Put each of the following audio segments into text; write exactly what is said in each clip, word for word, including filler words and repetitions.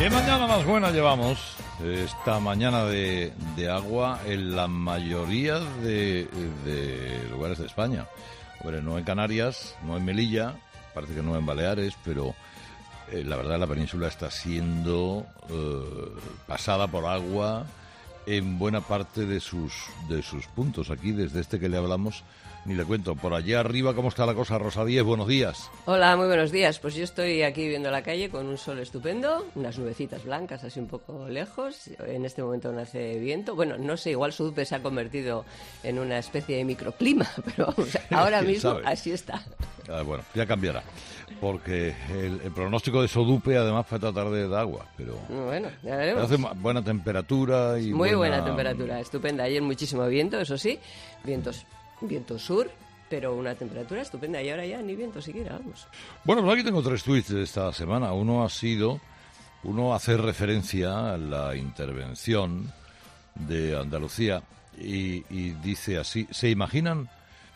¿Qué mañana más buena llevamos? Esta mañana de, de agua en la mayoría de, de lugares de España. Bueno, no en Canarias, no en Melilla, parece que no en Baleares, pero eh, la verdad la península está siendo eh, pasada por agua en buena parte de sus, de sus puntos. Aquí, desde este que le hablamos, ni le cuento. Por allá arriba, ¿cómo está la cosa? Rosa Díez, buenos días. Hola, muy buenos días. Pues yo estoy aquí viendo la calle con un sol estupendo, unas nubecitas blancas así un poco lejos. En este momento no hace viento. Bueno, no sé, igual Sodupe se ha convertido en una especie de microclima, pero vamos, ahora mismo sabe? Así está. Ah, bueno, ya cambiará, porque el, el pronóstico de Sodupe además fue esta tarde de agua, pero bueno, ya veremos. Hace buena temperatura y muy buena... buena temperatura, estupenda. Ayer muchísimo viento, eso sí, vientos viento sur, pero una temperatura estupenda, y ahora ya ni viento siquiera, vamos. Bueno, pues aquí tengo tres tweets de esta semana. Uno ha sido, uno hace referencia a la intervención de Andalucía y, y dice así: ¿se imaginan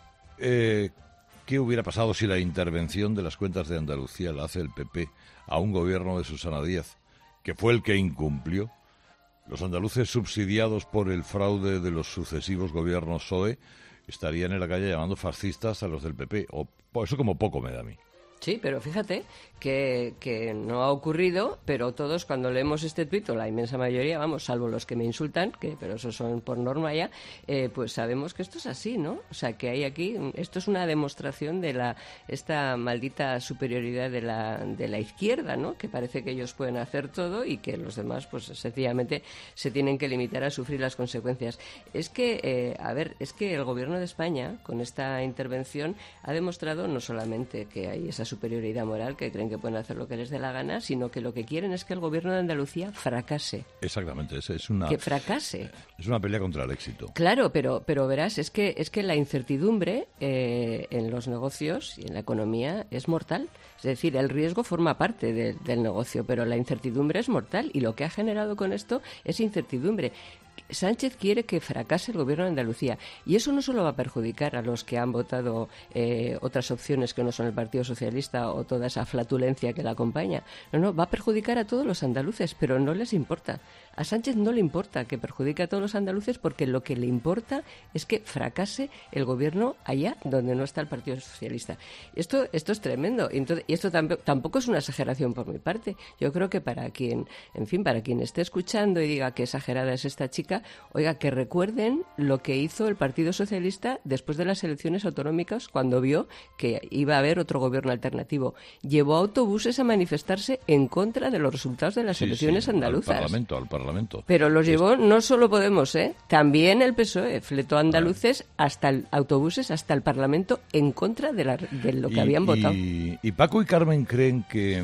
eh, qué hubiera pasado si la intervención de las cuentas de Andalucía la hace el P P a un gobierno de Susana Díaz, que fue el que incumplió? Los andaluces subsidiados por el fraude de los sucesivos gobiernos P S O E estarían en la calle llamando fascistas a los del P P, o eso como poco me da a mí. Sí, pero fíjate que, que no ha ocurrido, pero todos cuando leemos este tuit, o la inmensa mayoría, vamos, salvo los que me insultan, que pero esos son por norma ya, eh, pues sabemos que esto es así, ¿no? O sea, que hay aquí, esto es una demostración de la esta maldita superioridad de la, de la izquierda, ¿no? Que parece que ellos pueden hacer todo y que los demás, pues sencillamente se tienen que limitar a sufrir las consecuencias. Es que, eh, a ver, es que el gobierno de España, con esta intervención, ha demostrado no solamente que hay esa superioridad moral, que creen que pueden hacer lo que les dé la gana, sino que lo que quieren es que el gobierno de Andalucía fracase. Exactamente, es, es una... Que fracase. Es una pelea contra el éxito. Claro, pero pero verás, es que es que la incertidumbre eh, en los negocios y en la economía es mortal. Es decir, el riesgo forma parte de, del negocio, pero la incertidumbre es mortal, y lo que ha generado con esto es incertidumbre. Sánchez quiere que fracase el gobierno de Andalucía, y eso no solo va a perjudicar a los que han votado eh, otras opciones que no son el Partido Socialista o toda esa flatulencia que la acompaña. No, no, va a perjudicar a todos los andaluces, pero no les importa. A Sánchez no le importa que perjudique a todos los andaluces, porque lo que le importa es que fracase el gobierno allá donde no está el Partido Socialista. Esto, esto es tremendo. Entonces, y esto tampoco, tampoco es una exageración por mi parte. Yo creo que para quien, en fin, para quien esté escuchando y diga que exagerada es esta chica, oiga, que recuerden lo que hizo el Partido Socialista después de las elecciones autonómicas, cuando vio que iba a haber otro gobierno alternativo. Llevó autobuses a manifestarse en contra de los resultados de las sí, elecciones sí, andaluzas. Al Parlamento, al Parlamento. Pero los llevó no solo Podemos, ¿eh? También el P S O E fletó a andaluces hasta el, autobuses hasta el Parlamento en contra de, la, de lo que y, habían votado. Y, y Paco y Carmen creen que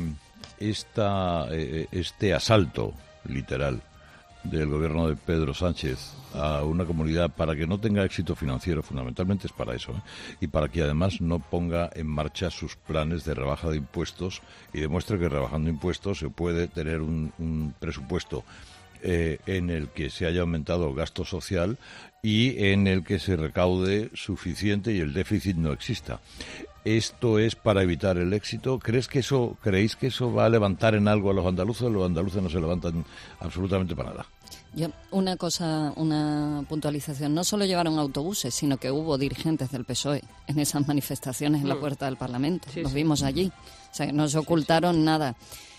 esta, eh, este asalto literal del gobierno de Pedro Sánchez a una comunidad, para que no tenga éxito financiero, fundamentalmente es para eso, ¿eh? Y para que además no ponga en marcha sus planes de rebaja de impuestos y demuestre que rebajando impuestos se puede tener un, un presupuesto eh, en el que se haya aumentado el gasto social y en el que se recaude suficiente y el déficit no exista. ¿Esto es para evitar el éxito? ¿Crees que eso, ¿Creéis que eso va a levantar en algo a los andaluces? Los andaluces no se levantan absolutamente para nada. Yo, una cosa, una puntualización. No solo llevaron autobuses, sino que hubo dirigentes del P S O E en esas manifestaciones en la puerta del Parlamento. Sí, Los sí. vimos allí. O sea, que no se ocultaron sí, sí. nada.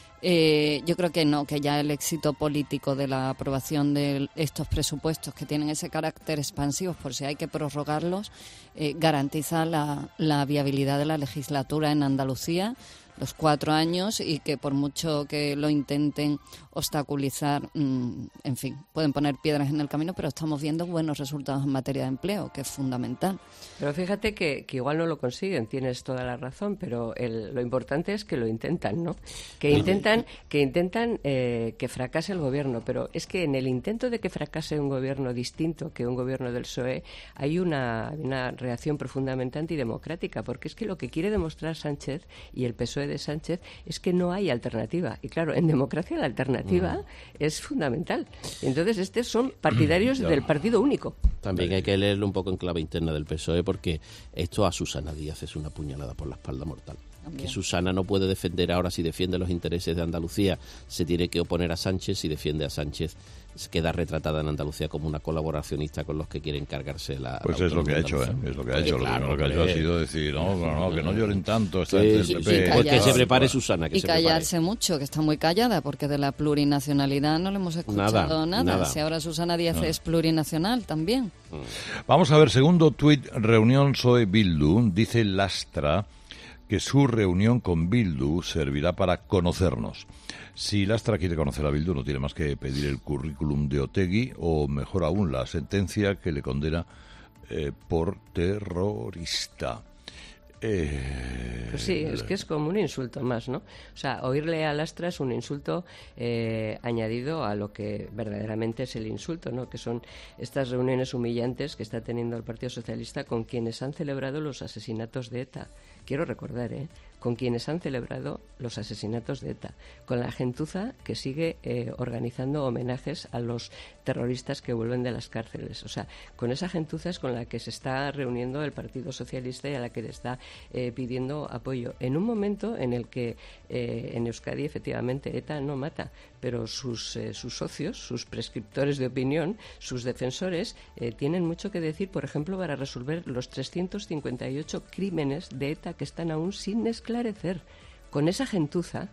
Eh, yo creo que no, que ya el éxito político de la aprobación de estos presupuestos, que tienen ese carácter expansivo, por si hay que prorrogarlos, eh, garantiza la, la viabilidad de la legislatura en Andalucía, los cuatro años, y que por mucho que lo intenten obstaculizar, mmm, en fin, pueden poner piedras en el camino, pero estamos viendo buenos resultados en materia de empleo, que es fundamental. Pero fíjate que, que igual no lo consiguen, tienes toda la razón, pero el, lo importante es que lo intentan, ¿no? Que intentan que intentan eh, que fracase el gobierno, pero es que en el intento de que fracase un gobierno distinto que un gobierno del P S O E hay una, una reacción profundamente antidemocrática, porque es que lo que quiere demostrar Sánchez y el P S O E de Sánchez es que no hay alternativa, y claro, en democracia la alternativa mm. es fundamental. Entonces, estos son partidarios del partido único. También hay que leerlo un poco en clave interna del P S O E, porque esto a Susana Díaz es una puñalada por la espalda mortal. También. Que Susana no puede defender ahora, si defiende los intereses de Andalucía, se tiene que oponer a Sánchez, si defiende a Sánchez queda retratada en Andalucía como una colaboracionista con los que quieren cargarse la Pues la es lo que ha hecho, ¿eh? Es lo que ha hecho. Claro, lo, lo que ha hecho ha sido decir, no, no, no, que no lloren tanto. Está Sí, entre el sí, P sí, P. pues que se prepare Bueno. Susana, que Y se callarse prepare. mucho, que está muy callada, porque de la plurinacionalidad no le hemos escuchado Nada, nada. nada. Si ahora Susana Díaz No. es plurinacional también. Vamos a ver, segundo tuit, reunión P S O E-Bildu, dice Lastra que su reunión con Bildu servirá para conocernos. Si Lastra quiere conocer a Bildu, no tiene más que pedir el currículum de Otegi o, mejor aún, la sentencia que le condena eh, por terrorista. Eh, Pues sí, es que es como un insulto más, ¿no? O sea, oírle a Lastra es un insulto eh, añadido a lo que verdaderamente es el insulto, ¿no? Que son estas reuniones humillantes que está teniendo el Partido Socialista con quienes han celebrado los asesinatos de ETA. Quiero recordar, ¿eh? Con quienes han celebrado los asesinatos de ETA, con la gentuza que sigue eh, organizando homenajes a los terroristas que vuelven de las cárceles. O sea, con esa gentuza es con la que se está reuniendo el Partido Socialista y a la que le está eh, pidiendo apoyo. En un momento en el que eh, en Euskadi, efectivamente, ETA no mata, pero sus, eh, sus socios, sus prescriptores de opinión, sus defensores, eh, tienen mucho que decir, por ejemplo, para resolver los trescientos cincuenta y ocho crímenes de ETA que están aún sin esclarecer. Con esa gentuza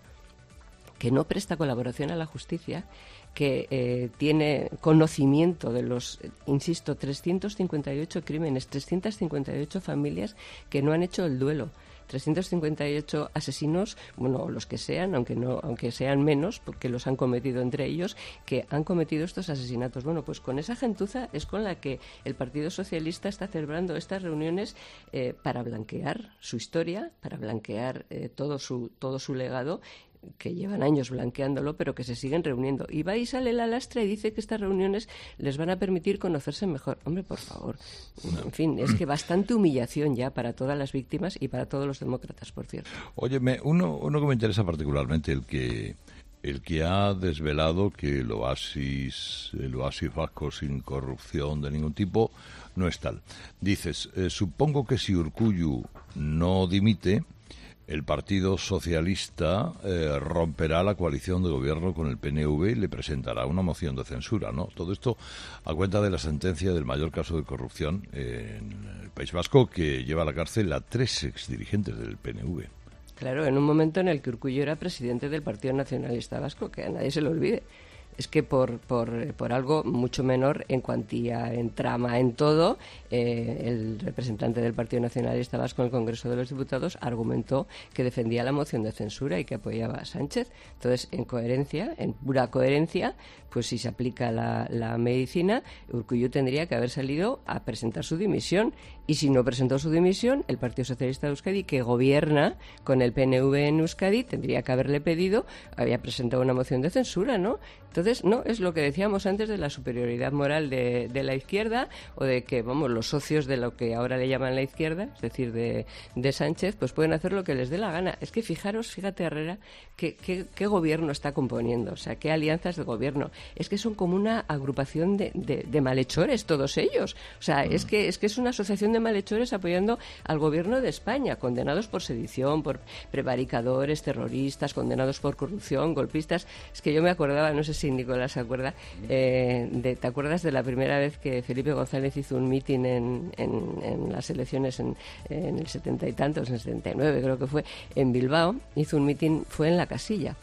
que no presta colaboración a la justicia, que eh, tiene conocimiento de los, eh, insisto, trescientos cincuenta y ocho crímenes, trescientas cincuenta y ocho familias que no han hecho el duelo, trescientos cincuenta y ocho asesinos, bueno, los que sean, aunque no, aunque sean menos, porque los han cometido entre ellos, que han cometido estos asesinatos. Bueno, pues con esa gentuza es con la que el Partido Socialista está celebrando estas reuniones eh, para blanquear su historia, para blanquear eh, todo su todo su legado, que llevan años blanqueándolo, pero que se siguen reuniendo. Y va y sale la Lastra y dice que estas reuniones les van a permitir conocerse mejor. Hombre, por favor. En fin, es que bastante humillación ya para todas las víctimas y para todos los demócratas, por cierto. Óyeme, uno, uno que me interesa particularmente, el que el que ha desvelado que el oasis, el oasis vasco sin corrupción de ningún tipo no es tal. Dices, eh, supongo que si Urkullu no dimite, el Partido Socialista eh, romperá la coalición de gobierno con el P N V y le presentará una moción de censura, ¿no? Todo esto a cuenta de la sentencia del mayor caso de corrupción en el País Vasco, que lleva a la cárcel a tres exdirigentes del P N V. Claro, en un momento en el que Urkullu era presidente del Partido Nacionalista Vasco, que a nadie se lo olvide. Es que por, por, por algo mucho menor en cuantía, en trama, en todo, eh, el representante del Partido Nacionalista Vasco en el Congreso de los Diputados argumentó que defendía la moción de censura y que apoyaba a Sánchez. Entonces, en coherencia, en pura coherencia, pues si se aplica la, la medicina, Urkullu tendría que haber salido a presentar su dimisión. Y si no presentó su dimisión, el Partido Socialista de Euskadi, que gobierna con el P N V en Euskadi, tendría que haberle pedido, había presentado una moción de censura, ¿no? Entonces, no, es lo que decíamos antes de la superioridad moral de, de la izquierda, o de que, vamos, los socios de lo que ahora le llaman la izquierda, es decir, de, de Sánchez, pues pueden hacer lo que les dé la gana. Es que fijaros, fíjate, Herrera, qué, qué, qué gobierno está componiendo, o sea, qué alianzas de gobierno. Es que son como una agrupación de, de, de malhechores, todos ellos. O sea, es que, es que es una asociación de malhechores apoyando al gobierno de España, condenados por sedición, por prevaricadores, terroristas, condenados por corrupción, golpistas. Es que yo me acordaba, no sé si Nicolás se acuerda, eh, de, ¿te acuerdas de la primera vez que Felipe González hizo un mitin en, en, en las elecciones en, en el setenta y tantos, en el setenta y nueve creo que fue, en Bilbao? Hizo un mitin, fue en La Casilla,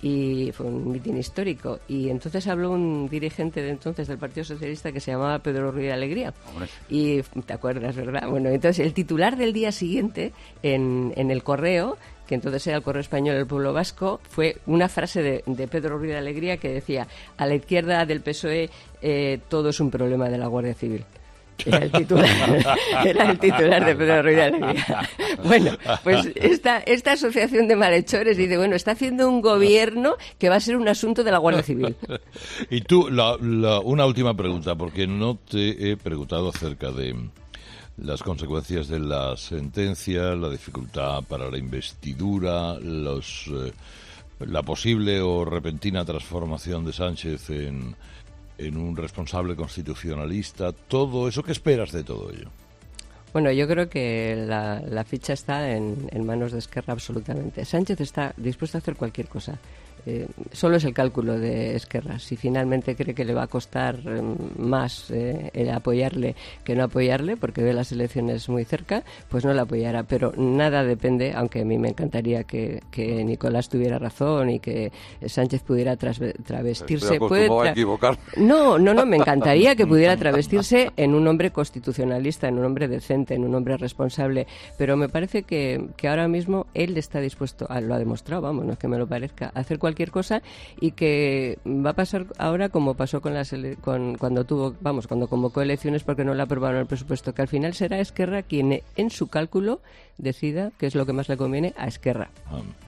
y fue un mitin histórico, y entonces habló un dirigente de entonces del Partido Socialista que se llamaba Pedro Ruiz de Alegría. Hombre. Y te acuerdas, ¿verdad? Bueno, entonces el titular del día siguiente en, en El Correo, que entonces era el Correo Español del Pueblo Vasco, fue una frase de, de Pedro Ruiz de Alegría que decía: a la izquierda del P S O E eh, todo es un problema de la Guardia Civil. Era el titular, era el titular de Pedro Ruiz de Alegría. Bueno, pues esta, esta asociación de malhechores dice, bueno, está haciendo un gobierno que va a ser un asunto de la Guardia Civil. Y tú, la, la, una última pregunta, porque no te he preguntado acerca de las consecuencias de la sentencia, la dificultad para la investidura, los, eh, la posible o repentina transformación de Sánchez en... en un responsable constitucionalista, todo eso. ¿Qué esperas de todo ello? Bueno, yo creo que la, la ficha está en, en manos de Esquerra absolutamente. Sánchez está dispuesto a hacer cualquier cosa. Eh, solo es el cálculo de Esquerra. Si finalmente cree que le va a costar eh, más eh, el apoyarle que no apoyarle, porque ve las elecciones muy cerca, pues no le apoyará. Pero nada depende, aunque a mí me encantaría que, que Nicolás tuviera razón y que Sánchez pudiera trasve- travestirse. Puede tra- a equivocar. No, no, no, me encantaría que pudiera travestirse en un hombre constitucionalista, en un hombre decente, en un hombre responsable. Pero me parece que, que ahora mismo él está dispuesto, a, lo ha demostrado, vamos, no es que me lo parezca, a hacer cualquier cosa, y que va a pasar ahora como pasó con las ele- con cuando tuvo, vamos, cuando convocó elecciones porque no le aprobaron el presupuesto, que al final será Esquerra quien en su cálculo decida qué es lo que más le conviene a Esquerra. Um.